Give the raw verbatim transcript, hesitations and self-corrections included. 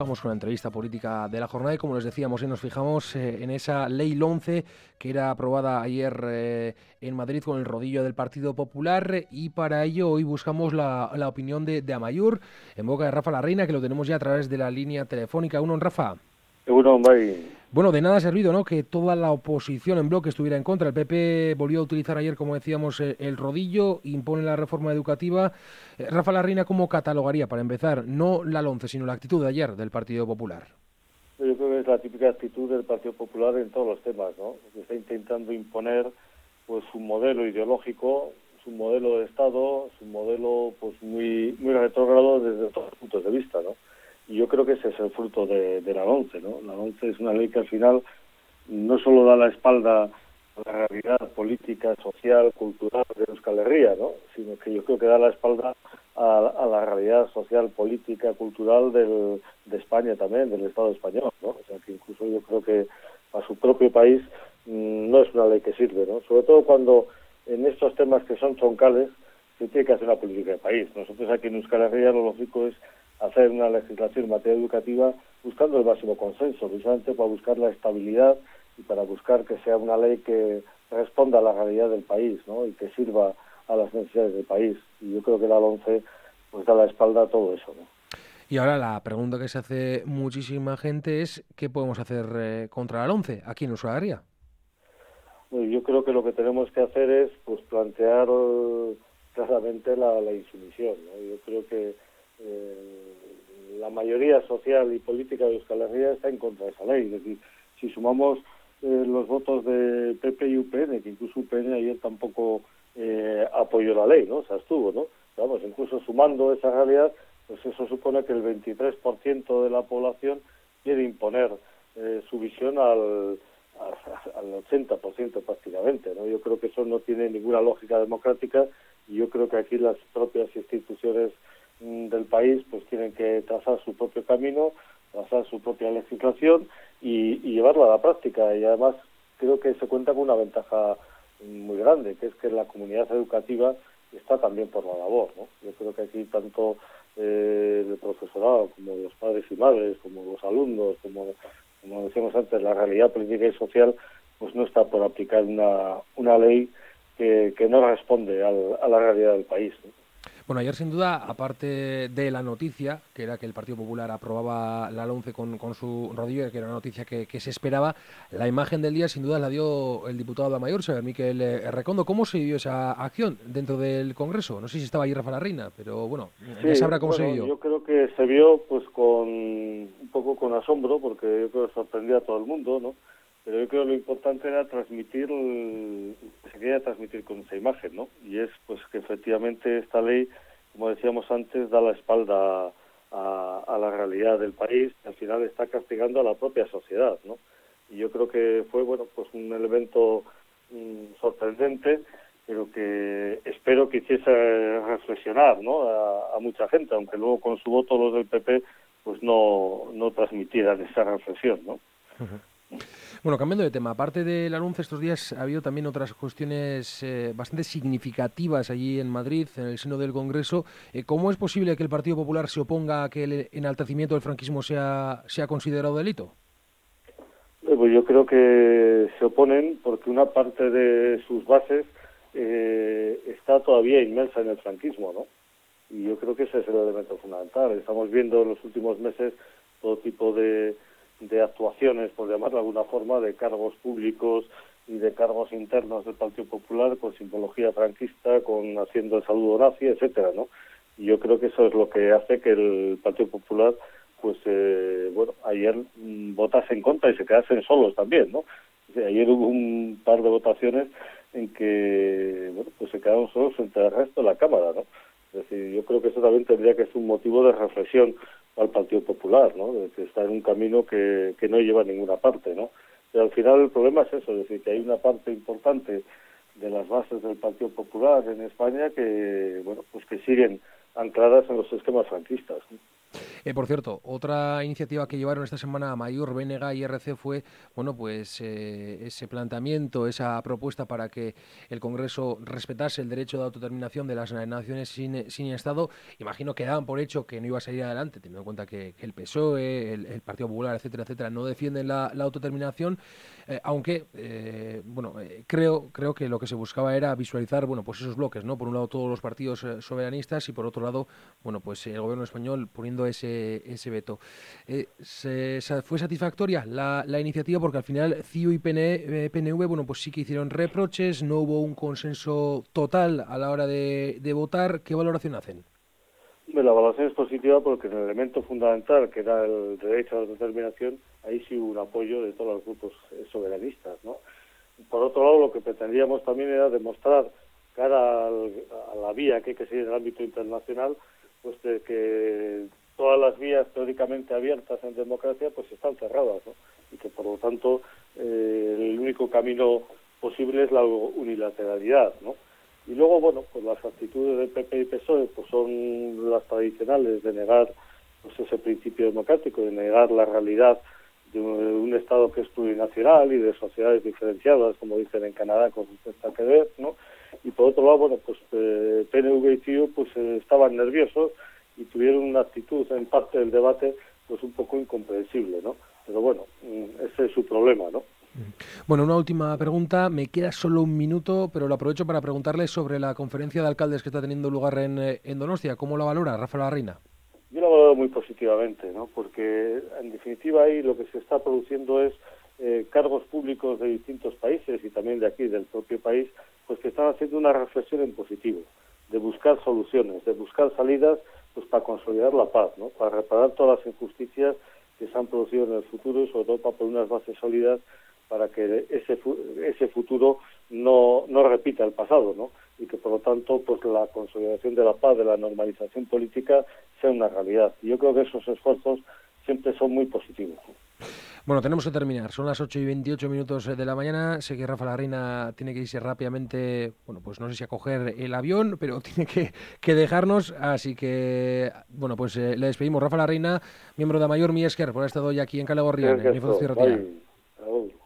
Vamos con la entrevista política de la jornada y, como les decíamos, hoy nos fijamos eh, en esa ley LOMCE que era aprobada ayer eh, en Madrid con el rodillo del Partido Popular, y para ello hoy buscamos la, la opinión de, de Amaiur en boca de Rafa Larreina, que lo tenemos ya a través de la línea telefónica. Uno, Rafa. Uno, bai. Bueno, de nada ha servido, ¿no?, que toda la oposición en bloque estuviera en contra. El P P volvió a utilizar ayer, como decíamos, eh, el rodillo, impone la reforma educativa. Eh, Rafa Larreina, ¿cómo catalogaría, para empezar, no la LOMCE, sino la actitud de ayer del Partido Popular? Yo creo que es la típica actitud del Partido Popular en todos los temas, ¿no? Que está intentando imponer pues su modelo ideológico, su modelo de Estado, su modelo pues muy muy retrógrado desde todos los puntos de vista, ¿no? Y yo creo que ese es el fruto de, de la LOMCE, ¿no? La LOMCE es una ley que al final no solo da la espalda a la realidad política, social, cultural de Euskal Herria, ¿no?, sino que yo creo que da la espalda a, a la realidad social, política, cultural del, de España también, del Estado español, ¿no? O sea, que incluso yo creo que a su propio país mmm, no es una ley que sirve, ¿no? Sobre todo cuando en estos temas que son troncales se tiene que hacer una política de país. Nosotros aquí en Euskal Herria lo lógico es hacer una legislación en materia educativa buscando el máximo consenso, precisamente para buscar la estabilidad y para buscar que sea una ley que responda a la realidad del país, ¿no?, y que sirva a las necesidades del país. Y yo creo que la LOMCE pues da la espalda a todo eso, ¿no? Y ahora la pregunta que se hace muchísima gente es ¿qué podemos hacer eh, contra la LOMCE aquí en Euskal Herria? Bueno, yo creo que lo que tenemos que hacer es pues plantear claramente la, la insumisión, ¿no? Yo creo que eh, la mayoría social y política de Euskal Herria está en contra de esa ley. Es decir, si sumamos eh, los votos de P P y U P N, que incluso U P N ayer tampoco eh, apoyó la ley, ¿no? O sea, estuvo, ¿no? Vamos, incluso sumando esa realidad, pues eso supone que el veintitrés por ciento de la población quiere imponer eh, su visión al, al, al ochenta por ciento prácticamente, ¿no? Yo creo que eso no tiene ninguna lógica democrática, y yo creo que aquí las propias instituciones mmm, del país pues tienen que trazar su propio camino, trazar su propia legislación y, y llevarla a la práctica. Y además creo que se cuenta con una ventaja muy grande, que es que la comunidad educativa está también por la labor, ¿no? Yo creo que aquí tanto eh, el profesorado como los padres y madres, como los alumnos, como, como decíamos antes, la realidad política y social, pues no está por aplicar una, una ley que, que no responde al, a la realidad del país, ¿no? Bueno, ayer sin duda, aparte de la noticia, que era que el Partido Popular aprobaba la LOMCE con, con su rodillo, que era una noticia que, que se esperaba, la imagen del día sin duda la dio el diputado de Amaiur, señor Miquel eh, Recondo. ¿Cómo se vivió esa acción dentro del Congreso? No sé si estaba ahí Rafa Larreina, pero bueno, sí, ya sabrá cómo bueno, se vivió. yo creo que se vio pues con un poco con asombro, porque yo creo que sorprendió a todo el mundo, ¿no? Pero yo creo que lo importante era transmitir, el, se quería transmitir con esa imagen, ¿no? Y es pues que efectivamente esta ley, como decíamos antes, da la espalda a, a la realidad del país, y al final está castigando a la propia sociedad, ¿no? Y yo creo que fue, bueno, pues un elemento mmm, sorprendente, pero que espero que hiciese reflexionar, ¿no?, a, a mucha gente, aunque luego con su voto los del P P pues no, no transmitieran esa reflexión, ¿no? Uh-huh. Bueno, cambiando de tema, aparte del anuncio estos días ha habido también otras cuestiones eh, bastante significativas allí en Madrid, en el seno del Congreso. Eh, ¿Cómo es posible que el Partido Popular se oponga a que el enaltecimiento del franquismo sea, sea considerado delito? Pues yo creo que se oponen porque una parte de sus bases eh, está todavía inmersa en el franquismo, ¿no? Y yo creo que ese es el elemento fundamental. Estamos viendo en los últimos meses todo tipo de de actuaciones, por llamarlo de alguna forma, de cargos públicos y de cargos internos del Partido Popular con simbología franquista, con haciendo el saludo nazi, etcétera, ¿no? Y yo creo que eso es lo que hace que el Partido Popular, pues, eh, bueno, ayer mmm, votase en contra y se quedasen solos también, ¿no? O sea, ayer hubo un par de votaciones en que, bueno, pues se quedaron solos frente al resto de la Cámara, ¿no? Es decir, yo creo que eso también tendría que ser un motivo de reflexión al Partido Popular, ¿no? De que está en un camino que, que no lleva a ninguna parte, ¿no? Pero al final el problema es eso, es decir, que hay una parte importante de las bases del Partido Popular en España que, bueno, pues que siguen ancladas en los esquemas franquistas, ¿no? Eh, por cierto, otra iniciativa que llevaron esta semana Amaiur, B N G y R C fue, bueno, pues eh, ese planteamiento, esa propuesta para que el Congreso respetase el derecho de autodeterminación de las naciones sin, sin Estado. Imagino que daban por hecho que no iba a salir adelante, teniendo en cuenta que, que el P S O E, el, el Partido Popular, etcétera, etcétera, no defienden la, la autodeterminación, eh, aunque, eh, bueno, eh, creo, creo que lo que se buscaba era visualizar, bueno, pues esos bloques, ¿no? Por un lado todos los partidos eh, soberanistas y por otro lado, bueno, pues el gobierno español poniendo ese, ese veto. Eh, se, se, ¿Fue satisfactoria la, la iniciativa? Porque al final C I U y P N, eh, P N V, bueno, pues sí que hicieron reproches, no hubo un consenso total a la hora de, de votar. ¿Qué valoración hacen? La valoración es positiva porque en el elemento fundamental, que era el derecho a la autodeterminación, ahí sí hubo un apoyo de todos los grupos soberanistas, ¿no? Por otro lado, lo que pretendíamos también era demostrar, cara al, a la vía que hay que seguir en el ámbito internacional, pues de que todas las vías teóricamente abiertas en democracia pues están cerradas, ¿no? Y que por lo tanto eh, el único camino posible es la unilateralidad, ¿no? Y luego, bueno, pues las actitudes del P P y P S O E pues son las tradicionales de negar pues ese principio democrático, de negar la realidad de un Estado que es plurinacional y de sociedades diferenciadas, como dicen en Canadá, con respecto a Quebec, ¿no? Y por otro lado, bueno, pues eh, P N V y C I U pues eh, estaban nerviosos y tuvieron una actitud en parte del debate pues un poco incomprensible, ¿no? Pero bueno, ese es su problema, ¿no? Bueno, una última pregunta. Me queda solo un minuto, pero lo aprovecho para preguntarle sobre la conferencia de alcaldes que está teniendo lugar en, en Donostia. ¿Cómo la valora, Rafa Larreina? Yo la valoro muy positivamente, ¿no? Porque en definitiva ahí lo que se está produciendo es eh, cargos públicos de distintos países y también de aquí, del propio país, pues que están haciendo una reflexión en positivo, de buscar soluciones, de buscar salidas pues para consolidar la paz, ¿no? Para reparar todas las injusticias que se han producido en el futuro y sobre todo para poner unas bases sólidas para que ese ese futuro no, no repita el pasado, ¿no? Y que por lo tanto pues la consolidación de la paz, de la normalización política sea una realidad. Y yo creo que esos esfuerzos siempre son muy positivos. Bueno, tenemos que terminar. Son las ocho y veintiocho minutos de la mañana. Sé que Rafa Larreina tiene que irse rápidamente, bueno, pues no sé si a coger el avión, pero tiene que, que dejarnos. Así que, bueno, pues eh, le despedimos. Rafa Larreina, miembro de Amaiur, mi esker, por haber estado hoy aquí en Calagorrian, en Info Cierra.